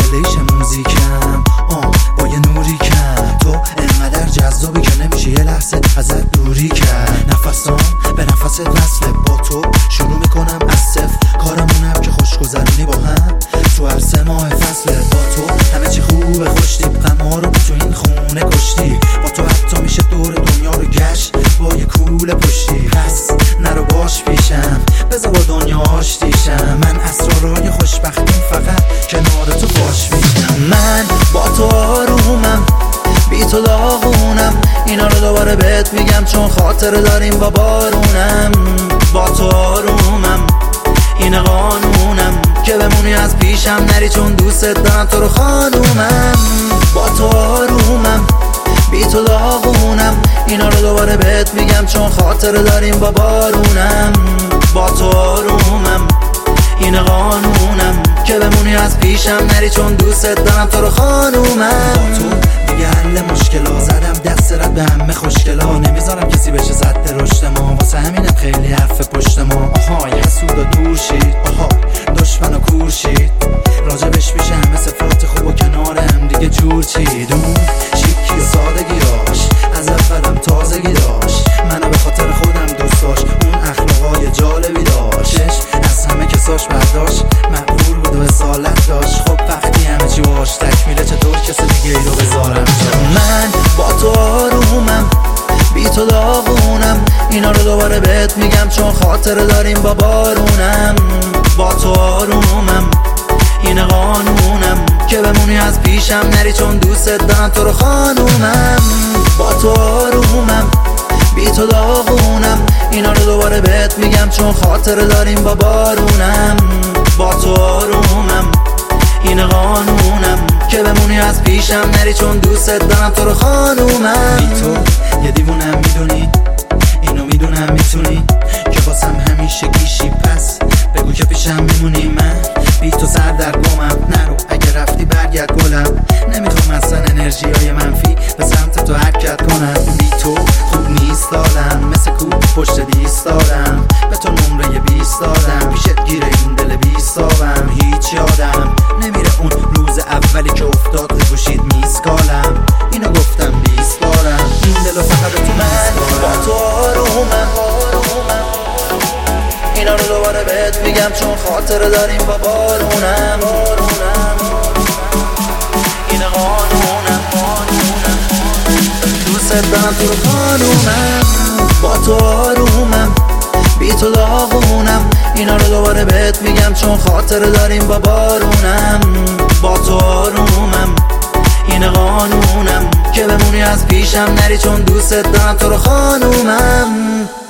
ریلیش موزیکم با یه نوری کم. تو انقدر جذابی که نمیشه یه لحظه ازت دوری کرد. نفسام به نفست وصله، با تو شروع میکنم از صفر. کارمونم که خوش گذرونی با هم تو هر 3 ماه فصله. با تو همه چی خوبه، خوشتیب غم‌ها رو تو این خونه کشتی. با تو حتی میشه دور دنیا رو گشت با یه کوله پشتی. پس نرو باش پیشم، بذار با دنیا آشتیشم. من اسرارای خوشبختیم فقط کنار تو باش میشم. من با تو آرومم، بی تو داغونم. اینا رو دوباره بهت میگم چون خاطره داریم با بارونم. با تو آرومم، این قانونم که بمونی از پیشم نری چون دوست دارم تو رو خانومم. با تو آرومم، بی تو داغونم. اینا رو دوباره بهت میگم چون خاطره داریم با بارونم. با تو آرومم، این قانونم که بمونی از پیشم نری چون دوست دارم تو رو خانومم. با تو دیگه حل مشکلا، زدم دست رد به همه خوشگلا. نمیذارم کسی بشه زد رشد ما، واسه همینم خیلی حرف پشت ما. آهای حسود و دور شید، آها دشمن و کور شید. راجبش میشه همه صفات خوب و کنار هم دیگه جور چید. اون شیکی و سادگی داشت، از اولم تازگی داشت. منو به خاطر خودم دوست داشت، اون اخلاقای جالبی داشت. از همه کساش برداشت، مقبول بود و اصالت داشت. خب وقتی همه چی باش تکمیله چطور کسی دیگه ای رو بذارم جا. من با تو آرومم، بی تو داغونم. اینا رو دوباره بهت میگم چون خاطره داریم با بارونم. با تو آرومم، این قانونم که بمونی از پیشم نری چون دوست دارم تو رو خانومم. با تو آرومم، بی تو داغونم. اینا رو دوباره بهت میگم چون خاطره داریم با بارونم. با تو آرومم، این قانونم که بمونی از پیشم نری چون دوست دارم تو رو خانومم. بی تو یه دیوونم میدونی، اینو میدونم میتونی که واسم همیشه گیشی. پس بگو که پیشم میمونی. من بی تو سر در گمم، نرو اگه رفتی برگرد گلم. نمیخوام اصلا انرژیای منفی به سمت تو حرکت کنم. بی تو خوب نیست دادم، مثل کوب پشت دیست دارم. به تو نمره 20 دادم، پیشت گیره این دل 20 دارم. هیچ یادم نمیره اون روز اولی که افتاد رو گوشید میسکالم. اینو گفتم 20 بارم، این دلو فقط تو من. با تو آرومم، اینا رو دوباره بهت میگم چون خاطره داریم با بارونم. این قانونم، دوست دارم تو رو خانومم. با تو آرومم، بی تو داغونم. اینا رو دوباره بهت میگم چون خاطره داریم با بارونم. با تو آرومم، این قانونم که بمونی از پیشم نری چون دوست دارم تو رو خانومم.